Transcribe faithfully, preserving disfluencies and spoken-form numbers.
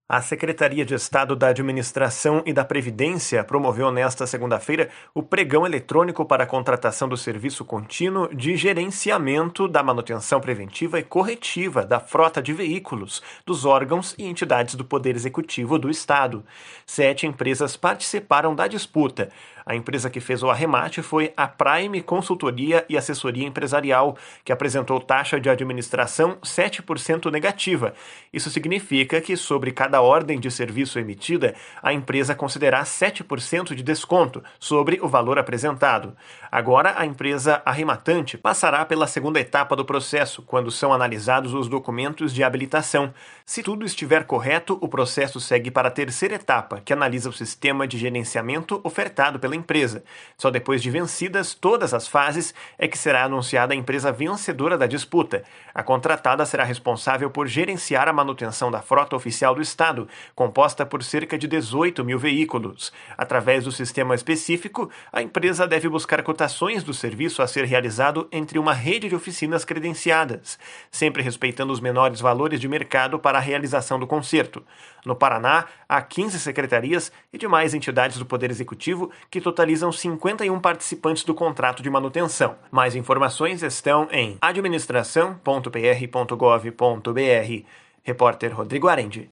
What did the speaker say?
A Secretaria de Estado da Administração e da Previdência promoveu nesta segunda-feira o pregão eletrônico para a contratação do serviço contínuo de gerenciamento da manutenção preventiva e corretiva da frota de veículos dos órgãos e entidades do Poder Executivo do Estado. Sete empresas participaram da disputa. A empresa que fez o arremate foi a Prime Consultoria e Assessoria Empresarial, que apresentou taxa de administração sete por cento negativa. Isso significa que, sobre cada ordem de serviço emitida, a empresa considerará sete por cento de desconto sobre o valor apresentado. Agora, a empresa arrematante passará pela segunda etapa do processo, quando são analisados os documentos de habilitação. Se tudo estiver correto, o processo segue para a terceira etapa, que analisa o sistema de gerenciamento ofertado pela empresa. Só depois de vencidas todas as fases é que será anunciada a empresa vencedora da disputa. A contratada será responsável por gerenciar a manutenção da frota oficial do Estado, composta por cerca de dezoito mil veículos. Através do sistema específico, a empresa deve buscar cotações do serviço a ser realizado entre uma rede de oficinas credenciadas, sempre respeitando os menores valores de mercado para a realização do conserto. No Paraná, há quinze secretarias e demais entidades do Poder Executivo que totalizam cinquenta e um participantes do contrato de manutenção. Mais informações estão em administração ponto p r ponto gov ponto b r. Repórter Rodrigo Arendi.